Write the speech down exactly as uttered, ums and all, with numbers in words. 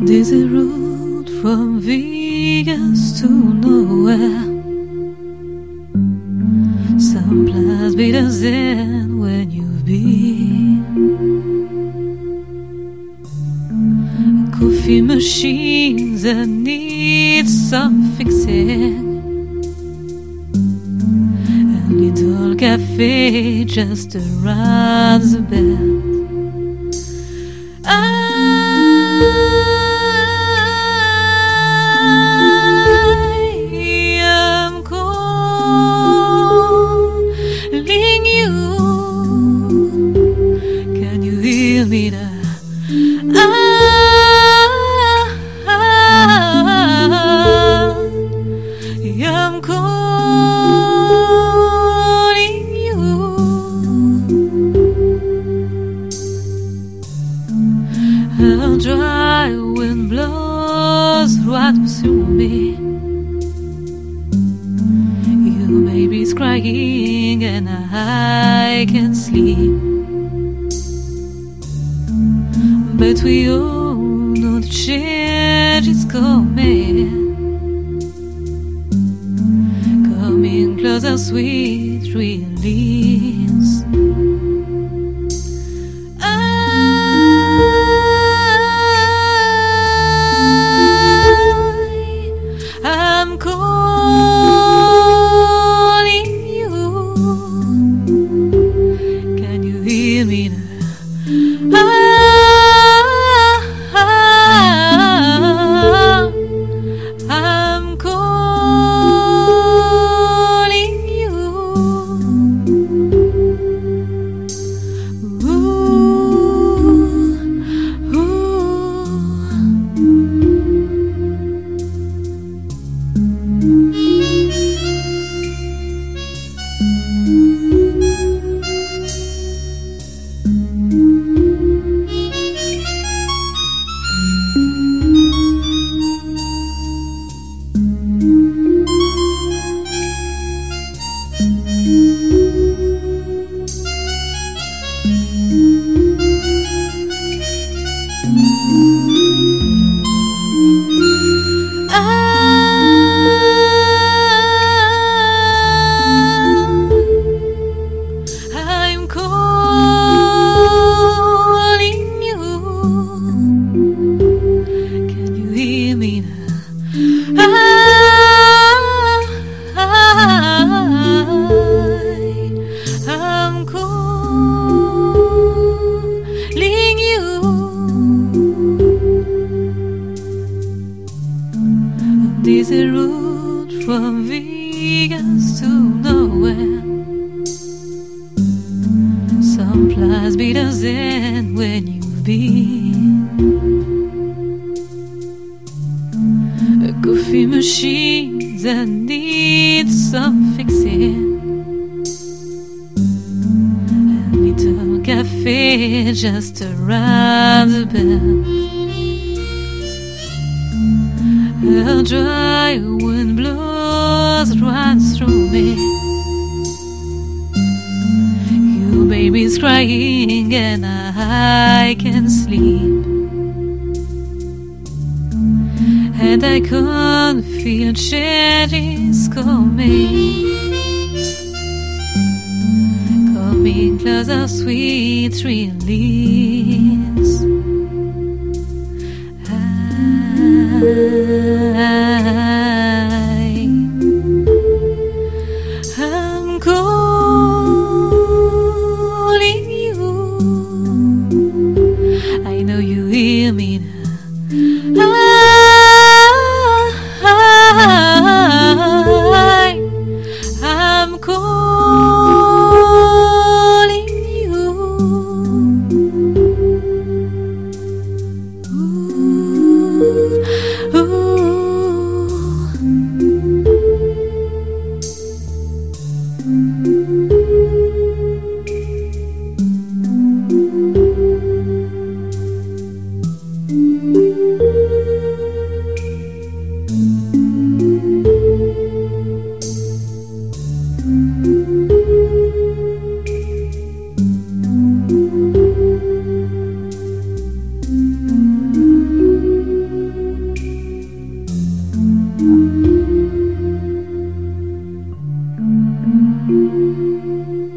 There's a road from Vegas to nowhere. Some place better than when you've been. A coffee machine that needs some fixing. A little cafe just around the bend. I am calling you. Can you hear me now? I am calling you. A dry wind blows right through me. Your baby's crying and I can't sleep. But we all know the change is coming. Coming closer, sweet release. I'm calling you. Can you hear me now? I'm calling you. Ooh, ooh. I'm calling you. Can you hear me now? I'm calling you. There's a road from Vegas to nowhere. Some place better than when you've been. A coffee machine that needs some fixing. A little cafe just around the bend. A dry wind blows right through me. Your baby's crying and I can't sleep. And I can't feel changes coming. Coming closer, sweet release. I, I'm calling you. I know you hear me now. I, I'm calling you. Ooh, ooh. Thank you.